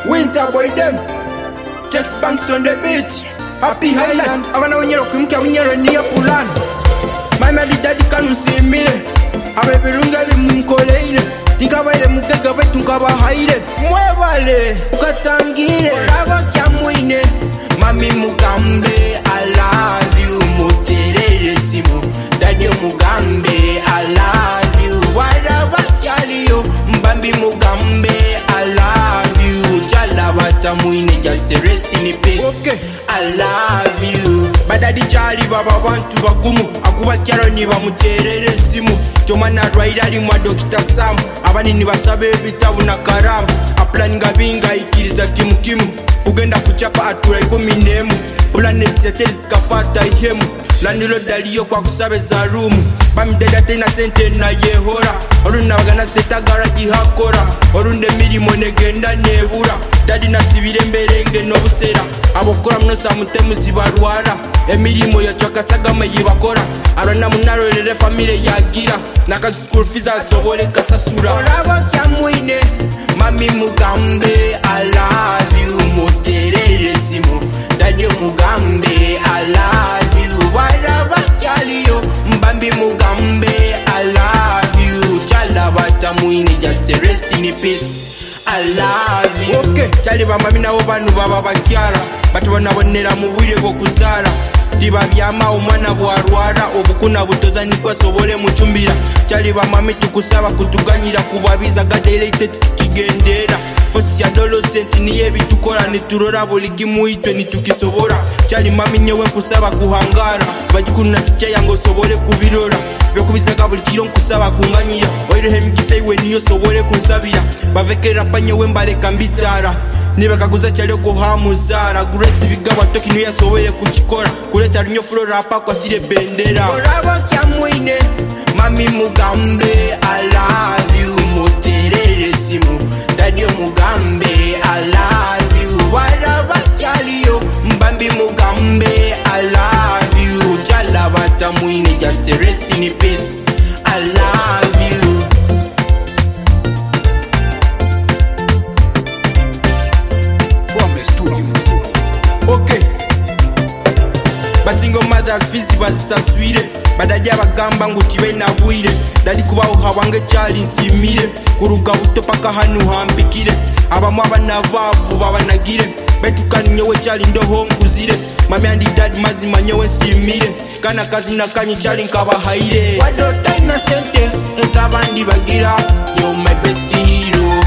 Winter boy them. Tex Banks on the beat. Happy Highland. Abana wanyero kumkia wanyero niya pulan. Mama di daddy kanu simile. Abebirunga bimunkoleile. Tinkabaile mukega betu nkabahaile. Mwebale ukatangire. Oraba kyamwine. Mami Mugambe, I love you. Muterere simu. Daddy Mugambe, I love you. Waraba kyaliyo. Mbambi Mugambe, I love you. Jalabata mwine, just rest in peace. Okay. I love you. Badadi chali baba bantu bagumu. Akuba kyalo niba muterere simu. Tomana rwairali mwa Dr. Sam. Abani nibasabe bitabu na karamu. Aplaninga binga ikiriza kimu. Ugenda kuchapa atura iko minemu. Plane seteli zikafata ihemu. Lanilo daliyo kwa kusabe za rumu. Bamideda tena sente na yehora. Oruna wagana seta garagi hakora. Orunde mirimo negenda nebura. Dadi nasibire mberenge no busera. Abokora mnosa mutemu zibarwara. Emirimo ya chwakasagama yibakora. Arona munarolele famile yagira. Naka school fees asobole kasasura. Oraba kyamwine. Mami Mugambe, I love you. Muterere simu. Daddy Mugambe, I love you. Waraba kyaliyo. Mbambi Mugambe, I love you. Jalabata mwine, just rest in peace. I love you. Okay. Chali bamami nabo banu baba bakyara. Batu banabonera mu bwire bwo kuzara. Diba byama umwana bwarwara obukuna butoza nikwa sobole muchumbira. Chali bamami tukusaba kutuganyira kubabiza gadelete tukigendera. Fosi ya dolo senti niye bitukora niturora boligi muitwe nitukisobora. Chali mami nyewe kusaba kuhangara. Bajikuna ficha yango sobole kubirora. Byokubizaga buli kiro nkusaba kunganyira. Oirehe migisa iwe niyo sobole kunsabira. Bavekera panyewe mbale kambitara. Nibakaguza chali okuhamuzara. Grace bigaba toki niyo yasobole kukikora. Kuleta rinyo flora hapa kwa sile bendera. Oraba kyamwine. Mami Mugambe, I love you. Muterere simu. Daddy Mugambe, I love you. Waraba kyaliyo. Mbambi Mugambe, I love you. Jalabata mwine, just rest in peace. I love you. Okay. Basingo mothers fizi bazisaswire. Badadi abagamba ngutibe na bwire. Dali kubaho hawange cyali nsimire. Kuruga buto paka hanu hambikire. Abamwe abana babu babanagire. Betukani nyewe cyali ndoho nkuzire. Mami andi dad mazima nyewe nsimire. Kana kazi nakanyi cyali nkabahaire. Wadota innocent ezabandi bagira. You're my best hero.